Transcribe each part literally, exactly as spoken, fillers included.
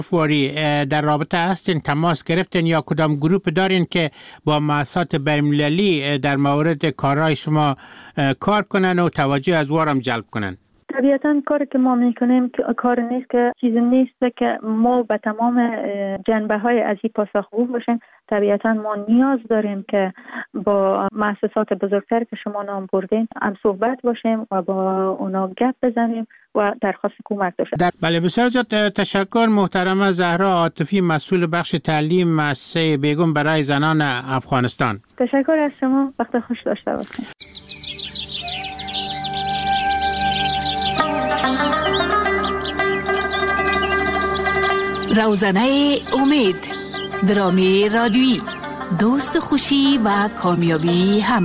فوری در رابطه هستین، تماس گرفتین یا کدام گروپ دارین که با مؤسسات بین‌المللی در مورد کارهای شما کار کنن و توجه از وارم جلب کنن؟ طبیعتاً کاری که ما میکنیم که کار نیست که چیزی نیست که ما به تمام جنبه های از این پاسخگو باشیم. طبیعتاً ما نیاز داریم که با مؤسسات بزرگتر که شما نام بردین هم صحبت باشیم و با اونا گپ بزنیم و درخواست کمک داشتیم. بله، بسیار زیاد تشکر محترمه زهرا عاطفی، مسئول بخش تعلیم مؤسسه بیگم برای زنان افغانستان. تشکر از شما، وقت خوش داشته باشید. روزنه امید، درامی رادیویی، دوست خوشی و کامیابی همه.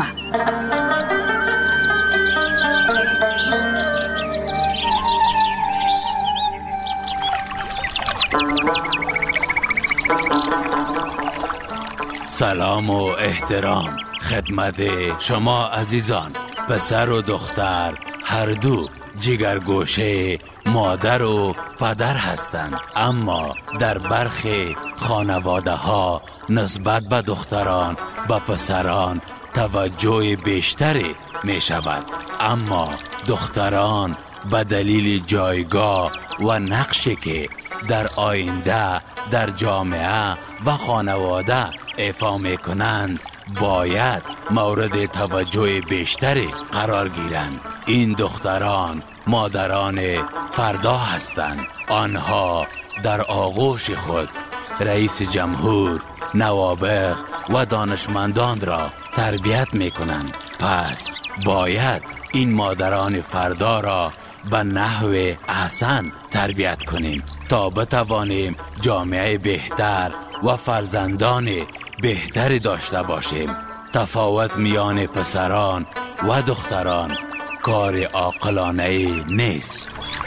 سلام و احترام خدمت شما عزیزان، پسر و دختر هر دو جگرگوشه مادر و پدر هستند، اما در برخی خانواده ها نسبت به دختران به پسران توجه بیشتری می شود، اما دختران به دلیل جایگاه و نقشی که در آینده در جامعه و خانواده ایفا می کنند باید مورد توجه بیشتری قرار گیرند. این دختران مادران فردا هستند. آنها در آغوش خود رئیس جمهور، نوابغ و دانشمندان را تربیت می کنند. پس باید این مادران فردا را به نحو احسن تربیت کنیم تا بتوانیم جامعه بهتر و فرزندان بهتری داشته باشیم. تفاوت میان پسران و دختران کار عاقلانه نیست.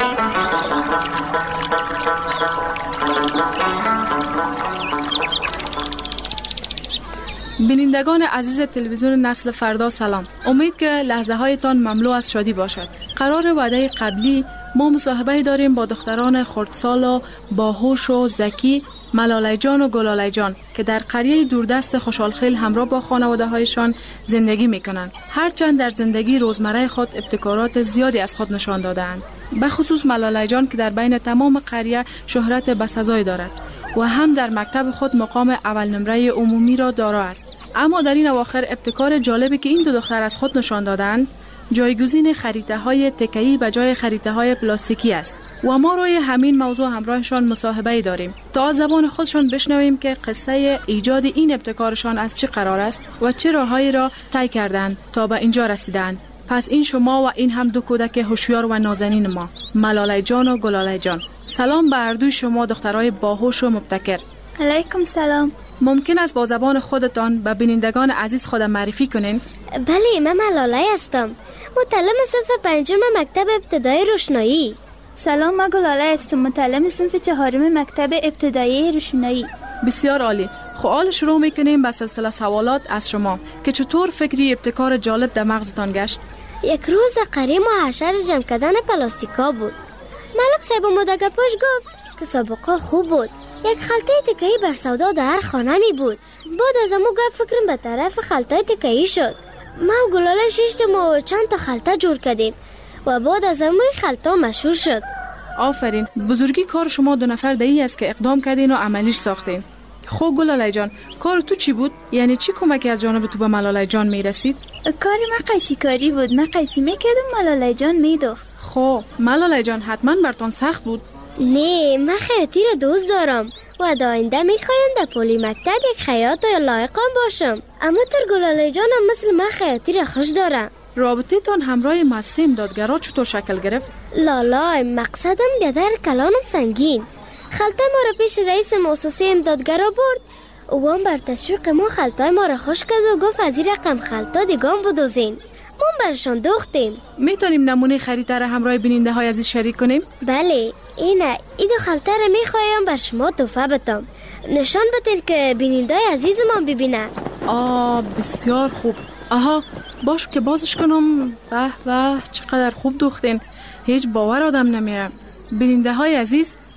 بینندگان عزیز تلویزیون نسل فردا سلام. امید که لحظه هایتان مملو از شادی باشد. قرار وعده قبلی ما مصاحبه داریم با دختران خردسال و باهوش و ذکی ملاله جان و گلاله جان که در قریه دوردست خوشحالخیل همراه با خانواده هایشان زندگی می کنند. هرچند در زندگی روزمره خود ابتکارات زیادی از خود نشان دادند، به خصوص ملاله جان که در بین تمام قریه شهرت بسزایی دارد و هم در مکتب خود مقام اول نمره عمومی را دارا است. اما در این اواخر ابتکار جالبی که این دو دختر از خود نشان دادند جایگزین خریطه های تکه‌ای به جای خریطه های پلاستیکی است و ما روی همین موضوع همراهشان مصاحبه داریم تا از زبان خودشان بشنویم که قصه ایجاد این ابتکارشان از چه قرار است و چه راههایی را طی کردند تا به اینجا رسیدند. پس این شما و این هم دو کودک هوشیار و نازنین ما، ملاله جان و گلاله جان. سلام به هر دوی شما دخترای باهوش و مبتکر. علیکم سلام. ممکن است با زبان خودتان به بینندگان عزیز خود معرفی کنین؟ بله، من ملاله هستم، متعلم صنف پنجم مکتب ابتدایی روشنایی. سلام، من گلاله هستم، متعلم صنف چهارم مکتب ابتدایی روشنایی. بسیار عالی. خب حال شروع میکنیم با سلسله سوالات از شما که چطور فکری ابتکار جالب در مغزتان گشت؟ یک روز در قریه ما حشر جمع کردن پلاستیکا بود. ملک صاحب مدگپوش گفت که سابقه خوب بود. یک خلطه تکه‌ای بر سودا در هر خانه می بود. بعد از امو گفت فکرم به طرف خلطه تکه‌ای شد. ما و گلاله شیشتم و چند تا خلطه جور کردیم و بعد از امو خلطه مشهور شد. آفرین. بزرگی کار شما دو نفر دایی است که اقدام کردین و عملیش ساختین. خب گلاله جان، کار تو چی بود؟ یعنی چی کمکی از جانب تو به ملاله جان می رسید؟ کار من قیچی کاری بود. من قیچی میکردم، ملاله جان میدوخت. خب ملاله جان حتما برتان سخت بود. نه، من خیاطی را دوست دارم و در آینده میخوایم در پلی مکتب یک خیاط لایقم باشم. اما تر گلاله جانم مثل من خیاطی را خوش دارم. رابطه تان همراه مؤسسه امدادگرا چطور شکل گرفت؟ لالا، مقصدم بیادر کلانم سنگین. خلطه ما را پیش رئیس مؤسسه امدادگرا برد و هم بر تشویق ما خلطه ما را خوش کرد و گفت از این رقم خلطه دیگام بدوزین. ما برشان دوختیم. میتونیم نمونه خریده را همراه بیننده های عزیز شریک کنیم؟ بله، اینه. این دو خلطه را میخوایم بر شما تحفه بدم. نشان بدین که بیننده های عزیزمان ببینن. آه بسیار خوب. آها باش که بازش کنم. به به چقدر خوب دوختین. هیچ باور آدم نمیره. بیننده های عزیز،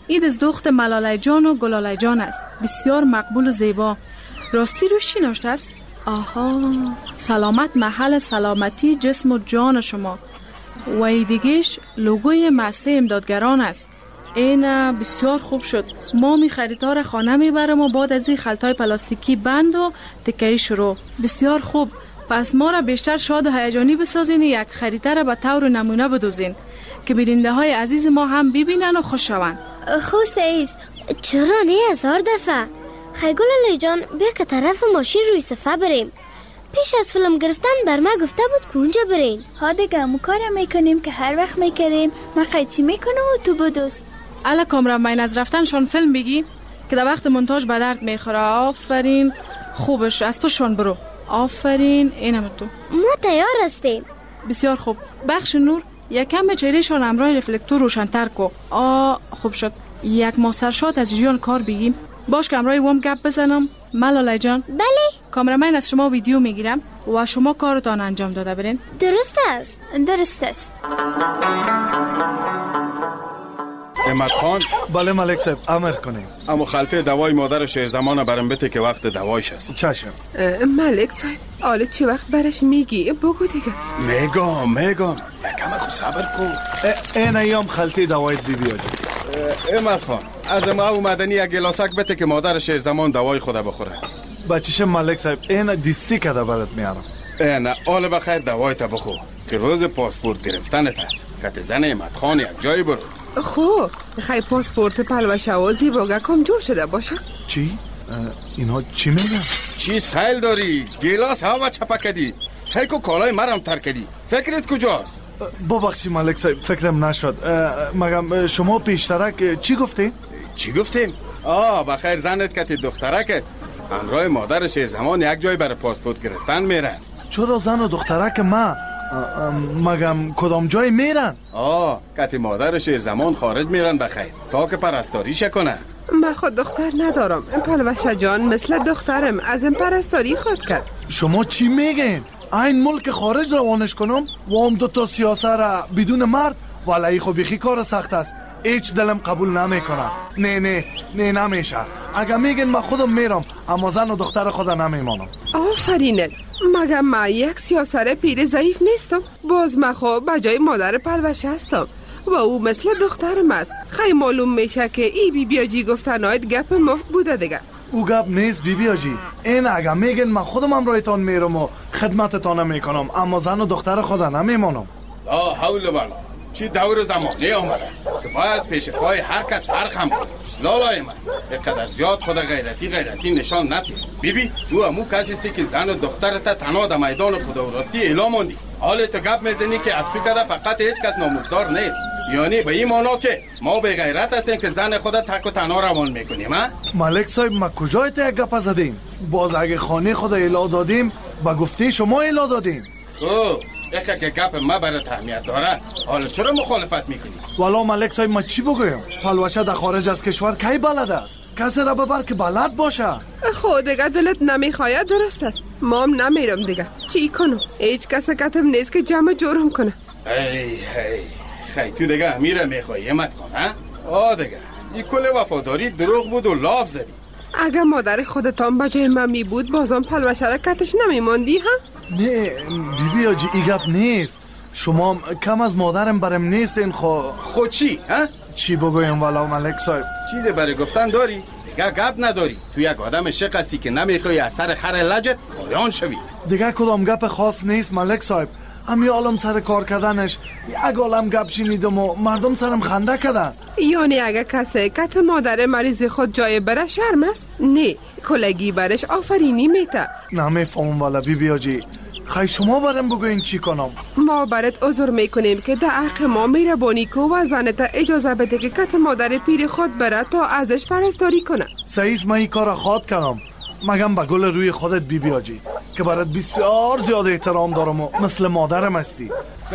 این از دختر ملاله جان و گلاله جان است. بسیار مقبول و زیبا. راستی روش چی نوشته است؟ آها، سلامت محل سلامتی جسم و جان شما. و ای دیگهش لوگوی مؤسسه امدادگران است. این بسیار خوب شد. ما می خریدار خانه می برم و بعد از این خلطای پلاستیکی بند و تکهی شروع. بسیار خوب. پس ما را بیشتر شاد و هیجانی بسازین، یک خریدار را به طور نمونه بدوزین که بیننده های عزیز ما هم ببینن و خوش شوند. خوب سعید، چرا نه هزار دفعه؟ خیگل علی جان بیا که طرف ماشین روی صفحه بریم. پیش از فیلم گرفتن بر ما گفته بود که اونجا برین. ها دیگه مو کارم میکنیم که هر وقت میکردیم. من قیچی میکنم و تو بدوز. الا کامرامین از رفتنشان فیلم بگی که در وقت مونتاژ به درد میخوره. آفرین، خوبش از پشون برو. آفرین، اینم تو. ما تیار هستیم. بسیار خوب. بخش نور یکم به چهرهشان امرای رفلکتور روشن‌تر کو. آ خوب شد. یک ماسرشات از جریان کار بگیم. باش که امرای وام گپ بزنم. ملاله جان. بله. کامرامین از شما ویدیو میگیرم و شما کارتان انجام داده برین. درست است. درست است. احمد خان. بله ملک صاحب، امر کنیم. اما خلطه دوای مادر شه زمان برم بده که وقت دوایش است. چشم. ملک صاحب، حالا چی وقت برش میگی؟ بگو دیگه. میگم میگم یکم خود صبر کن. این ایام خلطه دوایت بی بیاد. احمد خان، از ما اومدنی یک گلاسک بده که مادر شه زمان دوای خود بخوره. بچه‌ش ملک صاحب، این دیسی کده برات میارم. نه، حالا بخیر دوایت بخور که روز پاسپورت گرفتنت است. کت زن احمد خان یک جایی برو. خب خیلی پاسپورت پلوشه و زیباگه کم جور شده باشه. چی؟ اینها چی میگن؟ چی سیل داری؟ گلاس ها و چپکدی سیکو کالای مرم ترکدی. فکرت کجاست؟ ببخشی ملک صاحب، فکرم نشد. مگم شما پیشترک چی گفتین؟ چی گفتیم؟ آه بخیر زنت کتی دخترکت همراه مادرش زمان یک جای برای پاسپورت گرفتن میرن. چرا زن و دخترک ما؟ مگم کدام جای میرن؟ آه کتی مادرش زمان خارج میرن بخیر تا که پرستاریش کنه. من خود دختر ندارم. پلوشه جان مثل دخترم از این پرستاری خود کرد. شما چی میگین؟ این ملک خارج روانش کنم و هم دو تا سیاسه را بدون مرد؟ ولی خب بیخی کار سخت است. هیچ دلم قبول نمیکنه. نه نه نه نمیشه. اگه میگین من خودم میرم اما زن و دختر خودم نمیمانم. آفرینت. مگه من یک سیاسر پیر ضعیف نیستم؟ باز من خب بجای مادر پلوشه هستم و او مثل دخترم است. خیلی معلوم میشه که ای بی بی آجی گفتنایت گپ مفت بوده دیگه. او گپ نیست بی بی آجی. این اگه میگین من خودم امرایتان میرم و خدمتتان میکنم اما زن و دختر خودم نمیمانم. لا حول ولا چی دور زمانه آمده که باید پیش پای هر کس سرخم کنی. لالای من اینقدر زیاد خود غیرتی غیرتی نشان نتی. بیبی تو همو کسی استی که زن و دخترت تنها در میدان خدا و راستی اعلام موندی. حال تو گپ میزنی که از تو کده فقط هیچ کس ناموزدار نیست. یعنی به این معنا که ما به غیرت هستیم که زن خودت تک و تنها روان میکنیم. ها ملک صاحب ما کجایت یک گپ زدیم؟ باز اگه خانه خود اعلام دادیم با گفته شما اعلام دادیم. او اگه که گپ ما برات اهمیت داره حالا چرا مخالفت میکنی؟ والا ملک صاحب ما چی بگویم؟ پلوشه در خارج از کشور کی بلد است؟ کسی را ببر که بلد باشه. خود دیگه دلت نمیخواید درست است. ما هم نمیرم دیگه. چی کنم؟ هیچ کسی کتم نیست که جمع جورم کنه. ای ای خیلی تو دیگه میره میخوایی امت کن ها؟ آه دیگه این کل وفاداری دروغ بود و لاف زدی. اگه مادر خودتان بجای من می بود بازم پلوشه را کتش نمیماندی ها؟ نه بی بی آجی ای گپ نیست. شما کم از مادرم برم نیستین. خو خو چی ها؟ چی بگویم والا ملک صاحب؟ چیزی برای گفتن داری؟ دیگه گپ نداری. تو یک آدم شق هستی که نمیخوای از سر خر لجت پایان شوی. دیگه کدام گپ خاص نیست ملک صاحب. امی عالم سر کار کردنش یک عالم گپ شنیدم و مردم سرم خنده کردن. یعنی اگه کسی کت مادر مریض خود جای بره شرم است؟ نه کلگی برش آفرینی میته. نمیفهمم والا بی بی آجی. خیلی شما برم بگوین چی کنم؟ ما برات عذر میکنیم که در حق ما میربانی کو و زنت اجازه بده که کت مادر پیر خود بره تا ازش پرستاری کنه. سعیس من این کار خواد کردم. مگم با گل روی خودت بی بی آجی که برات بسیار زیاد احترام دارم و مثل مادرم هستی.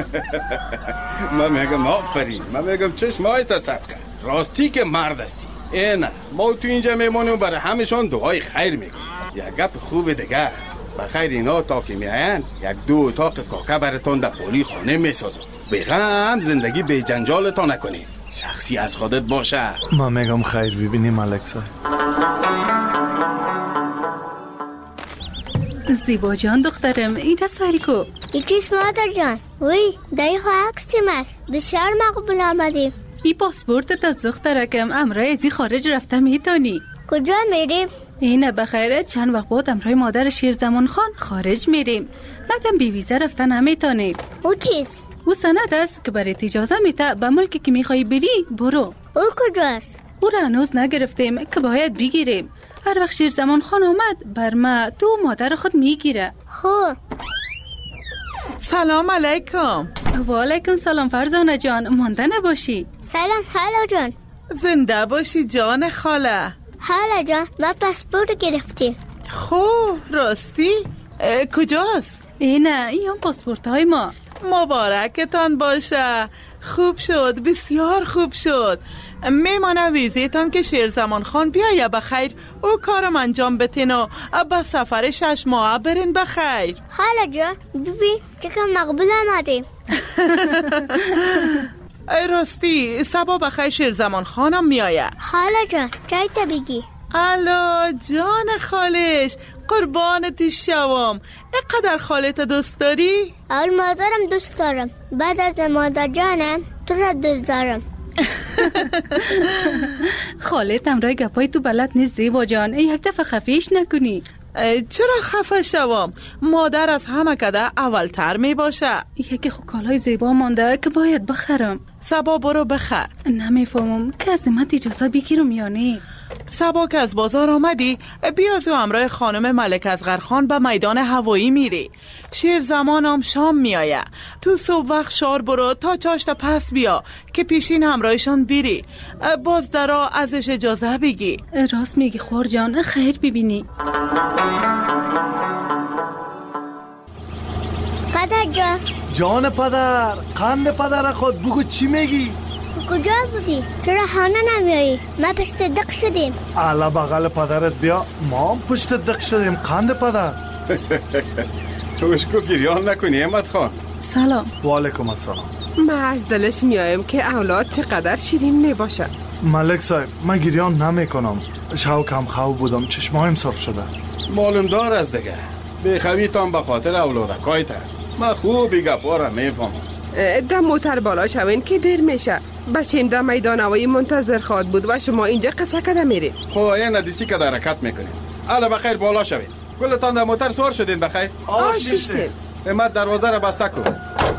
من میگم آفرین. من میگم چشمایت صدقه راستی که مرد هستی. نه ما تو اینجا میمونیم برای همشون دعای خیر میکنیم. یک گپ خوب دیگه بخیر اینا تا که میاین یک دو اتاق کاکا براتون در پولی خانه میسازم. به غم زندگی به جنجالتان نکنید. شخصی از خودت باشه. من میگم خیر ببینیم ملک صاحب. زیبا جان دخترم اینجا سری کو. یکیش مادر جان. وی دایی خواه اکسیم است. بسیار مقبول آمدیم. ای پاسپورتت از دخترکم امرای ازی خارج رفته میتونی. کجا میریم؟ اینه بخیره چند وقت بعد امرای مادر شیرزمان خان خارج میریم. مگم بی ویزا رفتن نمیتونیم. او چیز؟ او سند است که برای اجازه میته به ملکی که میخوای بری برو. او کجاست؟ او را هنوز نگرفتیم که باید بگیریم. هر وقت شیرزمان خان آمد بر ما تو مادر خود میگیره. خو سلام علیکم. و علیکم سلام فرزانه جان، مانده نباشی. سلام خاله جان. زنده باشی جان خاله. خاله جان ما پاسپورت گرفتیم. خو راستی؟ کجاست؟ اینه این هم پاسپورت های ما. مبارکتان باشه. خوب شد، بسیار خوب شد. میمانه ویزیتان که شیرزمان خان بیایه بخیر او کارم انجام بتین و به سفر شش ماه برین بخیر. خاله جان ببین چکم مقبول آمدیم. راستی سبا بخیر شیرزمان خانم میایه. خاله جان چای تا بگی. الا جان خالش قربان تو شوام. اقدر خالت دوست داری؟ اول مادرم دوست دارم، بعد از مادر جانم تو را دوست دارم. خالت امرای گپای تو بلد نیست زیبا جان، یک دفعه خفیش نکنی. چرا خفه شوام؟ مادر از همه کده اولتر می باشه. یکی خو کالای زیبا مانده که باید بخرم. سبا برو بخر. نمیفهمم که از من اجازه بگیرم یا نه. سبا که از بازار آمدی بیازو امرای خانم ملک اصغرخان به میدان هوایی میری. شیر زمانم شام میایه. تو صبح وقت شار برو تا چاشت پس بیا که پیشین همراهشان بیری. باز درا ازش اجازه بگی. راست میگی خور جان، خیر ببینی. پدر جان. جان پدر، قند پدر خود بگو چی میگی؟ کجا بودی؟ چرا خانه نمیایی؟ ما پشت دق شدیم. الا بغل پدرت بیا، ما هم پشت دق شدیم. قند پدر. توشکو گریان نکنی احمد خان. سلام. و علیکم السلام. ما از دلش میایم که اولاد چقدر شیرین میباشه. ملک صاحب من گریان نمیکنم، شاو کم خو بودم، چشمایم سرخ شده. معلوم دار از دیگه بخویتان به خاطر اولادکایت است. من خوبی گپا را میفهمم. دم موتر بالا شوین که دیر میشه. بچیم در میدان هوایی منتظر خواد بود و شما اینجا قصه کده میرید. خب این ندیسی که در حرکت میکنید. الا بخیر بالا شوید. گلتان در موتر سوار شدین بخیر؟ آشیشته. امت دروازه را بسته کن.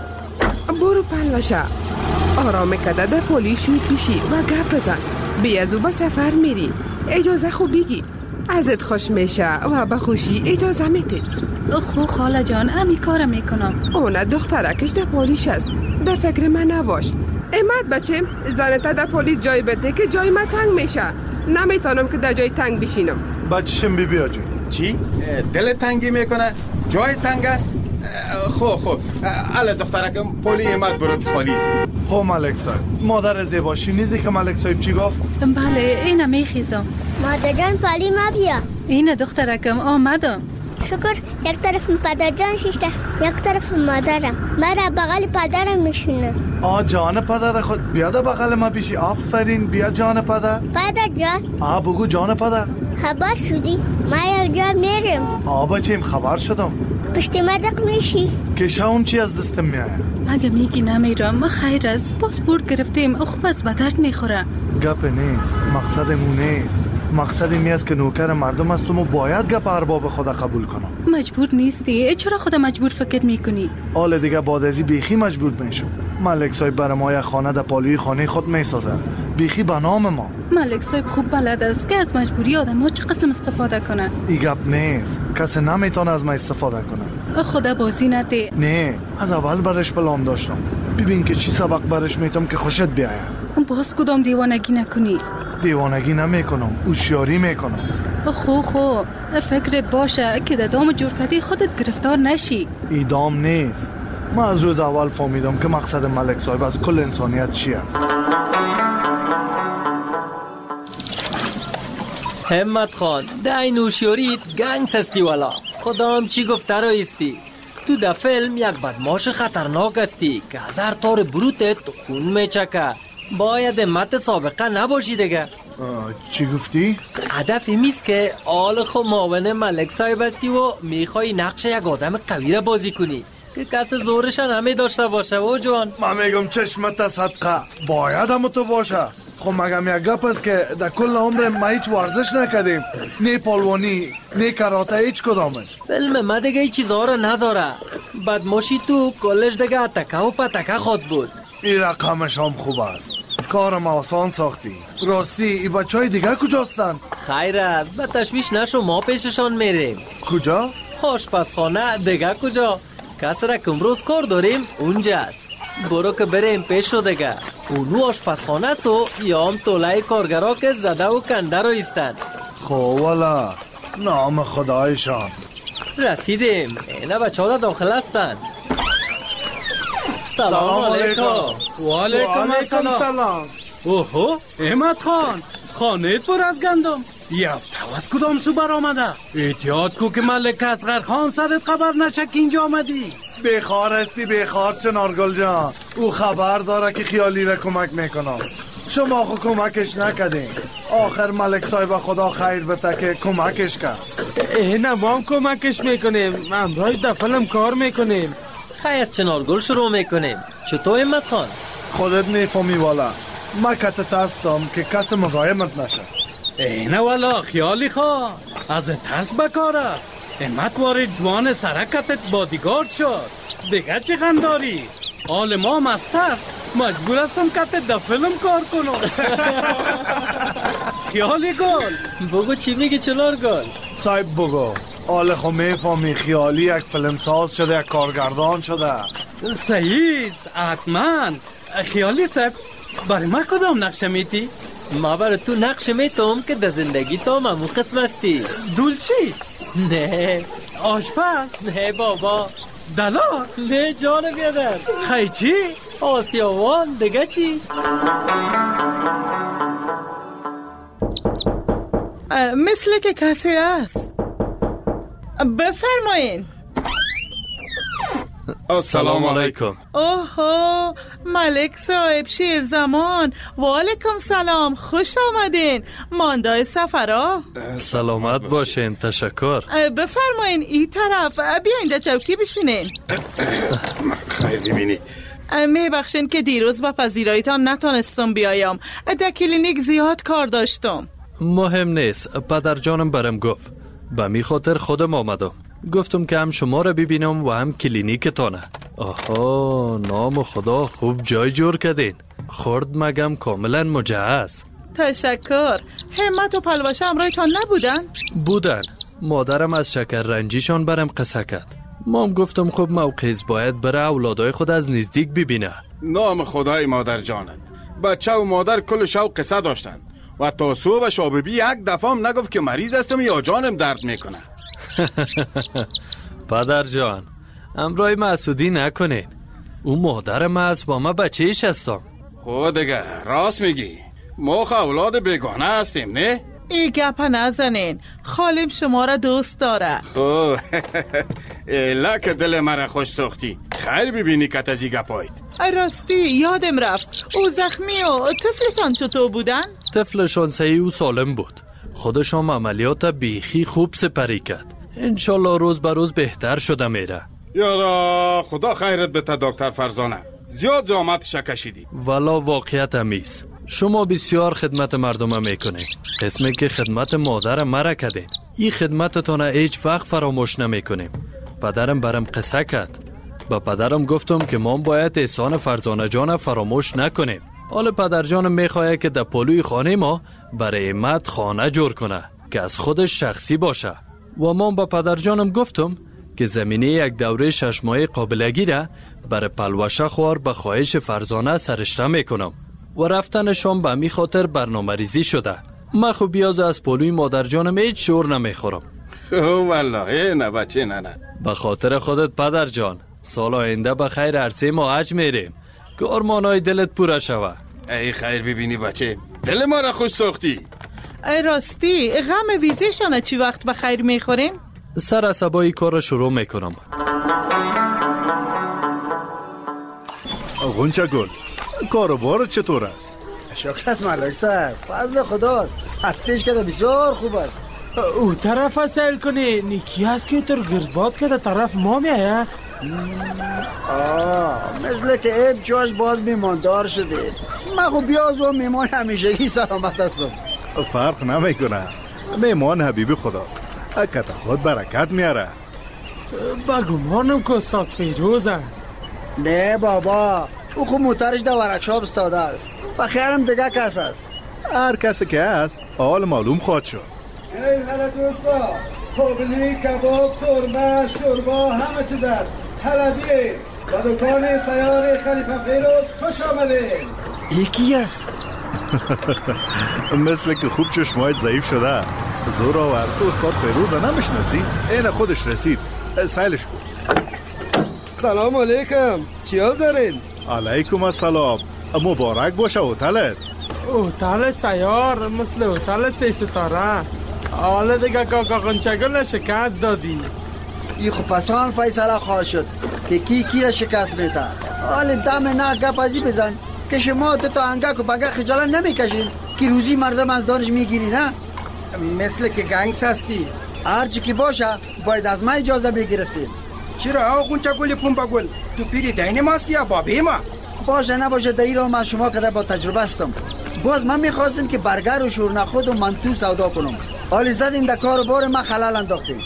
برو پلوشه. آرام کده در پولیشوی پیشی و گپ بزن. بیازو با سفر میری. اجازه خوب بگی. ازت خوش میشه و به خوشی اجازه میده. خو خاله جان همی کار میکنم. اونه دخترکش در پولیش است. در فکر من نباش. امت بچم زنتا در پولیس جای بده که جای من تنگ میشه. نمیتونم که در جای تنگ بشینم. بچشم بی بیا جی. چی؟ دل تنگی میکنه؟ جای تنگ است؟ خو خو اله دخترکم پولی امت برو که خالیست. خو ملک صاحب مادر زیبا شنیدی که ملک صاحب چی گفت؟ بله اینه میخیزم. مادر جان پولی ما بیا. اینه دخترکم آمدم. شکر یک طرف پدر جان شیشته یک طرف مادرم. مرا بغل پدرم میشونه. آ جان پدر خود بیا در بغل ما بیشی. آفرین بیا جان پدر. پدر جان. آ بگو جان پدر. خبر شدی؟ ما یک جا میریم. آ بچیم خبر شدم. پشت مدق میشی؟ کشاون چی از دستم میایه؟ اگه میگی نمیرم ما خیر است. پاسپورت گرفتیم خوب از بدرد میخوره. گپ نیست، مقصدمون نیست. مقصد می است که نوکر مردم هستم و باید گپ ارباب خدا قبول کنم. مجبور نیستی؟ چرا خدا مجبور فکر میکنی؟ حال دیگه بعد ازی بیخی مجبور میشم. ملک صاحب برای ما یک خانه در پالوی خانه خود میسازه. بیخی به نام ما. ملک صاحب خوب بلد است که از مجبوری آدم ها چه قسم استفاده کنه. ای گپ نیست، کسی نمیتونه از ما استفاده کنه. خدا بازی نده. نه از اول برش پلان داشتم. ببین که چی سبق برش میتم که خوشت بیایه. باز کدام دیوانگی نکنی. دیوانگی نمیکنم، هوشیاری میکنم. خو خو فکرت باشه که در دام جور کردی خودت گرفتار نشی. ای دام نیست. من از روز اول فهمیدم که مقصد ملک صاحب از کل انسانیت چی است. همت خان دای نوشیاریت گنگس استی والا. خدام چی گفته را استی. تو در فیلم یک بدماش خطرناک استی که هزار تار بروتت خون میچکه. باید همت سابقه نباشی دیگه. چی گفتی؟ هدف میست که آل خو معاون ملک صاحب هستی و میخوای نقش یک آدم قوی را بازی کنی که کس زورشان همه داشته باشه و جوان. من میگم چشمت صدقه باید هم تو باشه. خب مگم یک گپ است که در کل عمر ما هیچ ورزش نکردیم، نه پالوانی نه کراته، هیچ کدامش. فیلم ما دیگه این چیزها را نداره. بدماشی تو کلش دیگه اتکه و پتکه خود بود. این رقمش هم خوب است، کارم آسان ساختی. راستی ای بچه های دیگه کجاستن؟ خیر است، به تشویش نشو، ما پیششان میریم. کجا؟ آشپزخانه. دیگه کجا؟ کس را که امروز کار داریم اونجاست. برو که بریم پیش رو دیگه. اونو آشپزخانه است و یا هم طوله کارگرها که زده و کنده رو ایستن. خب والا نام خدایشان. رسیدیم. اینه بچه ها داخل هستن. سلام علیکم. و علیکم السلام. اوهو احمد خان، خانه پر از گندم. یه هفته از کدام سو بر آمده؟ احتیاط کو که ملک اصغر خان سرت خبر نشه که اینجا آمدی. بخار هستی بخار چنارگل جان، او خبر داره که خیالی را کمک میکنم. شما خو کمکش نکدین. آخر ملک صاحب خدا خیر بده که کمکش کرد. اینه ما هم کمکش میکنیم، امروز در فیلم کار میکنیم. خیر چنارگل شروع میکنیم. چطور احمد خان؟ خودت نیفهمی والا، ما کتت هستم که کس مزاحمت نشه. اینه والا خیالی خواه از ترس بکاره. احمد وارد جوان سرکتت بادیگارد شد. دیگه چه غم داری؟ حال ما مسترس مجبور هستم کتت در فیلم کار کنم. خیالی گل بگو چی میگی چنارگل؟ صاحب بگو. حال خو میفهمی خیالی یک فیلم ساز شده، یک کارگردان شده. صحیح حتما. خیالی صاحب برای ما کدام نقشه میتی؟ ما برای تو نقشه میتم که در زندگی تو ممو قسم هستی. دولچی؟ نه. آشپز؟ نه بابا. دلار؟ نه جان بیادر. خیلی چی؟ آسیاوان. دیگه چی؟ مثل که کسی است. بفرمایین. السلام علیکم. اوهو ملک صاحب شیرزمان. و علیکم سلام، خوش آمدین. ماندای سفرا. سلامت باشین. تشکر. بفرمایین این طرف. بیاین در چوکی بشینین. خیر ببینی. میبخشین که دیروز با پذیراییتان نتونستم بیایم، در کلینیک زیاد کار داشتم. مهم نیست. پدر جانم برم گفت، به می خاطر خودم آمدم. گفتم که هم شما را ببینم و هم کلینیکتانه. آها نام خدا، خوب جای جور کردین. خورد مگم کاملا مجهز. تشکر. همت و پلوشه همراهتان نبودن؟ بودن. مادرم از شکر رنجیشان برم قصه کرد. مام گفتم خب موقعیز باید بره اولادای خود از نزدیک ببینه. نام خدای مادر جانت. بچه و مادر کل شو قصه داشتن و تا صبح شاببی یک دفعه هم نگفت که مریض هستم یا جانم درد میکنه. پدر جان امرای مسعودی نکنین. او مادرم است، با ما بچه ایش هستم. خود دیگه راست میگی. ما خو اولاد بیگانه هستیم نه؟ ای گپ نزنین، خالم شما را دوست داره. خب ایلا که دل مرا خوش ساختی. خیر ببینی که تزی گپایید. راستی یادم رفت، او زخمی و طفلشان چطور بودن؟ طفلشان صحیح و سالم بود. خودشان عملیات بیخی خوب سپری کرد. انشالله روز به روز بهتر شده میره. یارا خدا خیرت بده دکتر فرزانه. زیاد زحمتش کشیدی. والا واقعیت همیست. شما بسیار خدمت مردم میکنید. قسمی که خدمت مادر مرا کردین. این خدمتتون هیچ وقت فراموش نمیکنیم. پدرم برم قصه کرد. با پدرم گفتم که ما باید احسان فرزانه جان فراموش نکنیم. حالا پدر جانم میخواه که در پلوی خانه ما برای احمد خانه جور کنه که از خودش شخصی باشه. و من با پدر جانم گفتم که زمینه یک دوره شش ماهه قابلگی را برای پلوشه خوار به خواهش فرزانه سرشته میکنم و رفتنشان به می خاطر برنامه ریزی شده. من خب بیاز از پلوی مادر جانم هیچ شور نمیخورم. او والله نه بچه نه نه. به خاطر خودت پدر جان، سال آینده به خیر عرصه ما حج میریم که ارمانای دلت پوره شوه. ای خیر ببینی بچه، دل ما را خوش ساختی. ای راستی غم ویزیشان چی وقت به خیر میخوریم؟ سر عصبایی کار را شروع میکنم. غنچه گل، کاروبار چطور است؟ شکر است ملک صاحب، فضل خداست. از پیش کده بسیار خوب است. او طرف سیل کنی نیکی است که تر گردباد که در طرف ما میایه. آه مثل که عیب جاش باز میماندار شده. من خب بیاز و میمان همیشگی سلامت هستم. فرق نمیکنه، میمان حبیب خداست، اکت خود برکت میاره. بگمانم که استاد فیروز است. نه بابا، او خب موترش در ورکشاپ استاده است. بخیرم دیگه کس است. هر کسی که است حال معلوم خواهد شد. ای هلا دوستا، کوبلی، کباب، قرمه، شوربا، همه چیز است. حلبی و دکان سیار خلیفه فیروز خوش آمدین. یکی است. مثل که خوب چشمایت ضعیف شده. زور آورد استاد فیروز نمیشناسی؟ این خودش رسید، سیلش کن. سلام علیکم، چی حال دارین؟ علیکم السلام، مبارک باشه هتلت. هتل سیار مثل هتل سه ستاره. حالا دیگه کاکا غنچگل شکست دادی. ای خب پسان فیصله خواهد شد که کی کی را شکست میده. حالا دم نه گپ ازی بزن که شما تو تا انگک و بگه خجالت نمیکشین که روزی مردم از دانش میگیری. نه مثل که گنگس هستی. هرچی که باشه باید از ما اجازه بگرفتیم. چرا آقا غنچگل پنبه گل تو پیری دین ماستی یا بابی ما؟ باشه نباشه دایی را من شما کده با تجربه هستم. باز من میخواستم که برگر و شورنخود و منتو سودا کنم. حالی زدیم در کار بار ما خلال انداختیم.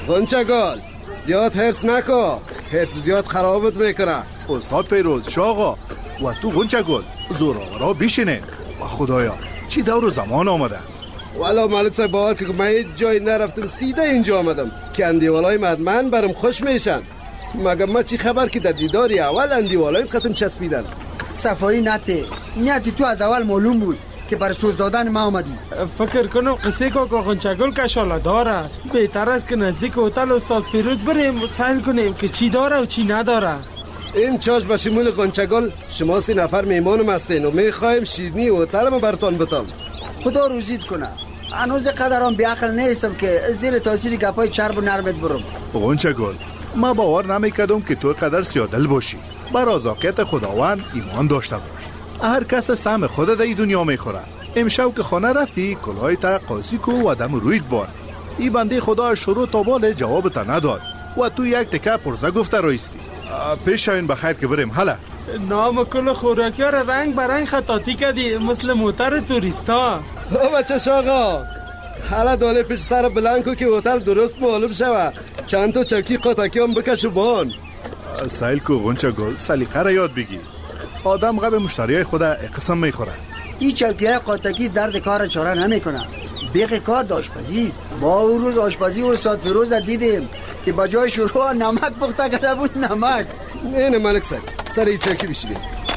غنچگل زیاد حرص نکو، حرص زیاد خرابت میکنه. استاد فیروز شاقا و تو غنچگل زور آورا بیشینه. و خدایا چی دور زمان آمده. والا ملک صاحب باور که من هیچ جای نرفتم، سیده اینجا آمدم که اندیوالای مدمن برم خوش میشن. مگه ما چی خبر که در دیداری اول اندیوالای ختم چسبیدن؟ سفاری نته نیتی تو از اول معلوم بود که بر سوز دادن ما آمدی. فکر کنم قصه که غنچگل کشاله دار است. بهتر است که نزدیک هتل استاد فیروز بریم و سیل کنیم که چی داره و چی نداره. این چاش به شمول غنچگل شما سه نفر میمانم هستین و میخوایم شیرنی هتل ما برتان بتم. خدا روزید کنه. هنوز قدرم بیعقل نیستم که زیر تاثیر گپای چرب و نرمت برم. غنچگل ما باور نمیکردم که تو قدر سیادل باشی. بر آزاقیت خداوند ایمان داشته باش. هر کس سهم خود در دنیا میخوره. امشب که خانه رفتی کلاه تا قاسی کو و دم رویت بار. ای بنده خدا شروع تا بال جواب تا نداد و تو یک تکه پرزه گفته رایستی. پیش شوین بخیر که بریم. حالا نام کل خوراکی ها رنگ برنگ خطاطی کردی مثل موتر توریستا. او بچه شاقا حالا دوله پیش سر بلنکو که هتل درست معلوم شوه. چند تا چرکی قطاکی هم بکشو بان. سیل کو غنچگل سلیقه را یاد بگیر. آدم قبل مشتریای خود قسم میخوره. این چرکیای قطاکی درد کار چاره نمیکنه. بیخ کار آشپزی است. ما اون روز آشپزی استاد فیروز دیدیم که با جای شروع نمک پخته کرده بود. نمک نه ملک صاحب سر این چوکی بشینیم.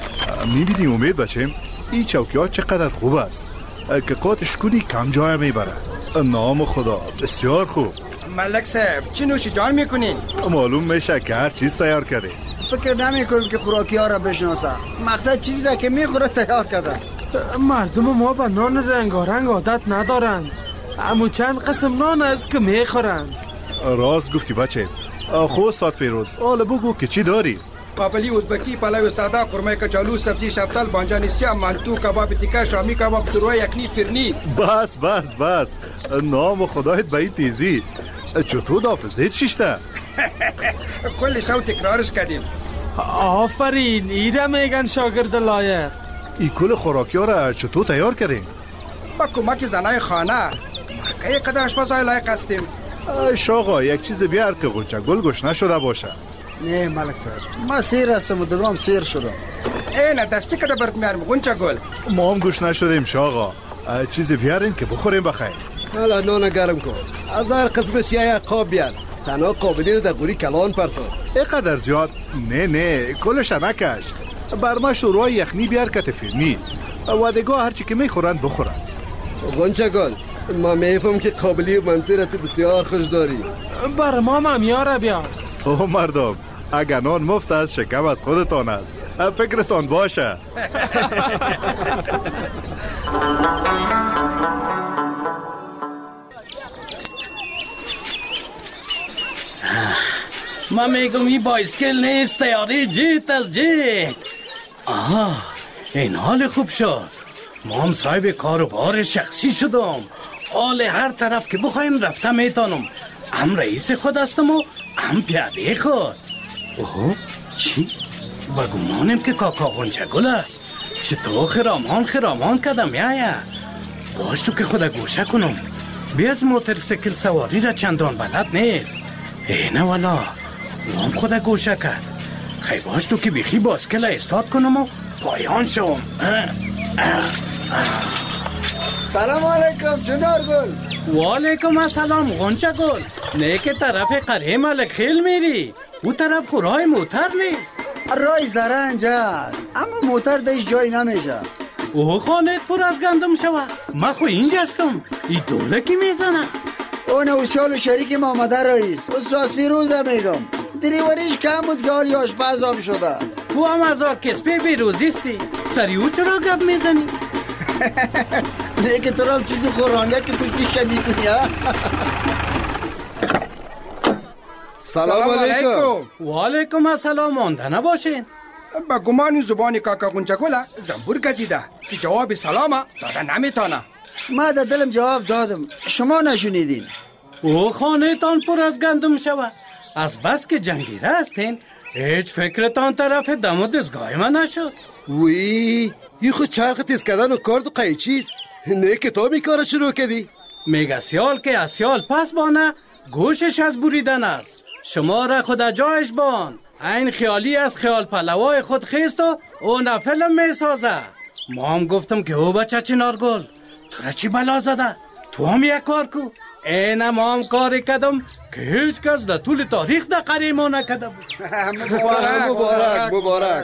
میبینی امید بچم این چوکی ها چقدر خوب است که قاتش کنی کم جای میبره. نام خدا بسیار خوب. ملک صاحب چی نوشی جان میکنین؟ معلوم میشه که هر چیز تیار کرده. فکر نمیکنم که خوراکی ها را بشناسه. مقصد چیزی را که میخوره تیار کرده. مردم ما با نان رنگارنگ عادت ندارند. اما چند قسم نان است که میخورند. راست گفتی بچه. خو استاد فیروز حالا بگو که چی داری؟ قابلی، ازبکی، پلو ساده، قرمه کچالو، سبزی شفتل، بانجان سیاه، منتو، کباب تیکه، شامی کباب، شوروا یخنی، فرنی. بس بس بس نام خدایت به این تیزی. چطور حافظت شیشته؟ کل شو تکرارش کردیم. آفرین، ایره میگن شاگرد لایق. ای کل خوراکی ها را چطور تیار کردیم؟ با کمک زنای خانه. که قدر اشپزهای لایق هستیم. شاقا یک چیز بیار که غنچگل گوش نشده باشه. نه ملک صاحب ما سیر هستم و دگرام سیر شدم. اینه دستی که برد میارم غنچگل. ما هم گوش نشدیم شاقا. چیز بیاریم که بخوریم بخیر. حالا نان گرم کن. از هر قسمش یک قاب بیار. تنها قابلی رو در گوری کلان پرتون. اینقدر زیاد؟ نه نه کلش نکش. بر ما شوروا یخنی بیار که تفیرنی و دیگه هرچی که میخورن بخورن. غنچگل ما میفهم که قابلی و منطقت بسیار خوش داری. بر ما ممیاره بیار. اوه مردم اگر نان مفت است شکم از خودتان است. فکرتان باشه. من میگم این بایسکل نیست، تیاری جیت از جیت. آه این حال خوب شد. ما هم صاحب کاروبار شخصی شدم. حال هر طرف که بخوایم رفته میتانم. هم رئیس خود هستم و هم پیاده خود. اوه چی؟ با گمانم که کاکا غنچگل است. چطور خرامان خرامان کدم یایا. باش تو که خدا گوشه کنم. بیاز موتورسیکل سواری را چندان بلد نیست. اینه والا هم خدا گوشه کرد. خی باش تو که بیخی باسکل استاد کنم و پایان شوم. سلام علیکم چنارگل. و علیکم السلام غنچگل. نه که طرف قره ملک خیل میری. او طرف خورای موتر نیست. رای زرنج است اما موتر دایش جای نمیشه. اوه خانت پر از گندم شوه. ما خو اینجا هستم. ای دوله کی میزنه؟ اون اوسیال و شریک ما آمده رئیس. استاد فیروزه میگم. دریوریش کم بود که حالی آشپز هم شده. تو هم از آرکسپی بیروزیستی. سری او چرا گپ میزنی؟ نه که تو هم چیزی خورانده که تو چیشه میکنی ها؟ سلام علیکم. و علیکم السلام. مانده نباشین. با گمان زبان کاکا غنچگل زنبور گزیده که جواب سلام داده نمیتانه. ما در دلم جواب دادم شما نشونیدین. او خانه تان پر از گندم شود. از بس که جنگیره هستین هیچ فکرتان طرف دم و دستگاه من نشد. وی این خود چرخ تیز کردن و کارد و قیچیست. نه که تو می کار شروع کردی. میگه سیال که از سیال پس بانه گوشش از بریدن است. شما را خدا جایش بان. این خیالی از خیال پلوای خود خیست و اون فیلم می سازه. ما هم گفتم که او بچه چنارگل تو را چی بلا زده؟ تو هم یک کار کو. این ما هم کاری کردم که هیچ کس در طول تاریخ در قریه ما نکده بود. مبارک مبارک مبارک.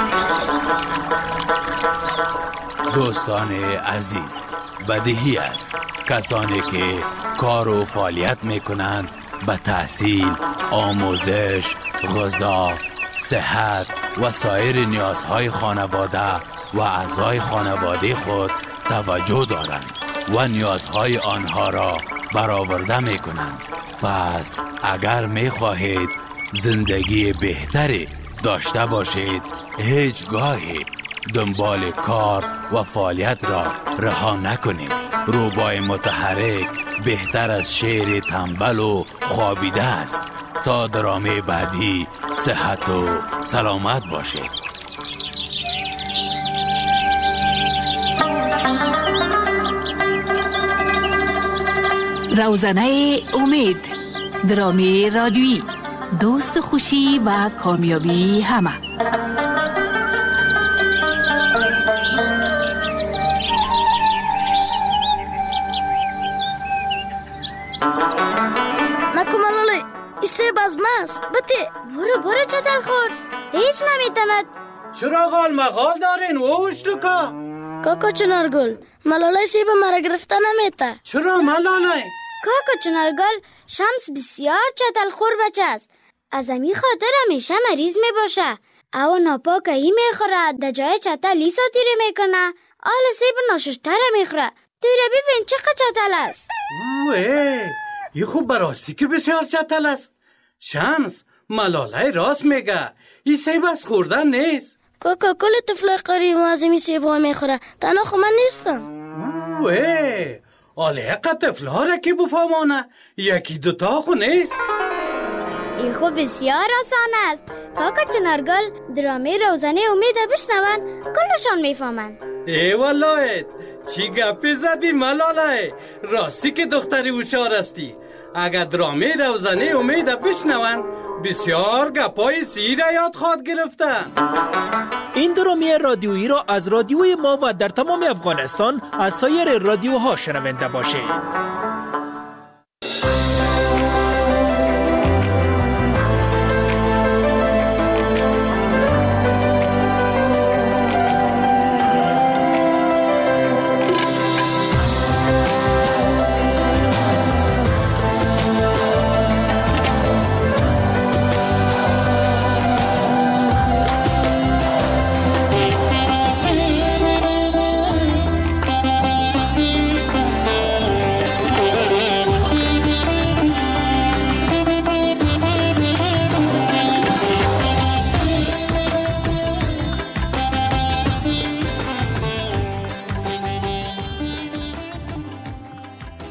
دوستان عزیز، بدیهی است کسانی که کار و فعالیت میکنند به تحصیل، آموزش، غذا، صحت و سایر نیازهای خانواده و اعضای خانواده خود توجه دارند و نیازهای آنها را برآورده میکنند. پس اگر میخواهید زندگی بهتری داشته باشید هیچگاهی دنبال کار و فعالیت را رها نکنید. روبای متحرک بهتر از شعر تنبل و خوابیده است. تا درامه بعدی صحت و سلامت باشید. روزنه امید، درامه رادیویی، دوست خوشی و کامیابی همه. نکمالالی ایسه بازماست بته برو برو چتل خور هیچ نمیتند. چرا غال مغال دارین ووش لکا؟ کاکا چنارگل ملالای سیب مرا گرفته نمیته. چرا ملالای؟ کاکا چنارگل شمس بسیار چتل خور بچه است. از امی خاطر همیشه مریض می باشه. او ناپاک ای میخوره در جای چتل لی ساتیره میکنه. آل سیب ناششتره میخوره. توی را ببین چقدر چتل است. اوه ای خوب براستی که بسیار چتل است. شمس ملالای راست میگه. این سیب از خوردن نیست. کاکا کل طفل قریب از این سیب ها میخوره. تنها خو من نیستم. اوه آله اقا طفل ها را که بفهمانه یکی دوتا خو نیست. این خو بسیار آسان است. کاکا چنارگل درامه روزنه امید بشنون کلشان میفهمن. ای والله چی گپی زدی ملالای. راستی که دختری هوشیار استی. اگر درامه روزنه امید بشنون بسیار گپای سیر یاد خواد گرفتن. این درامه رادیویی را از رادیوی ما و در تمام افغانستان از سایر رادیوها شنونده باشید.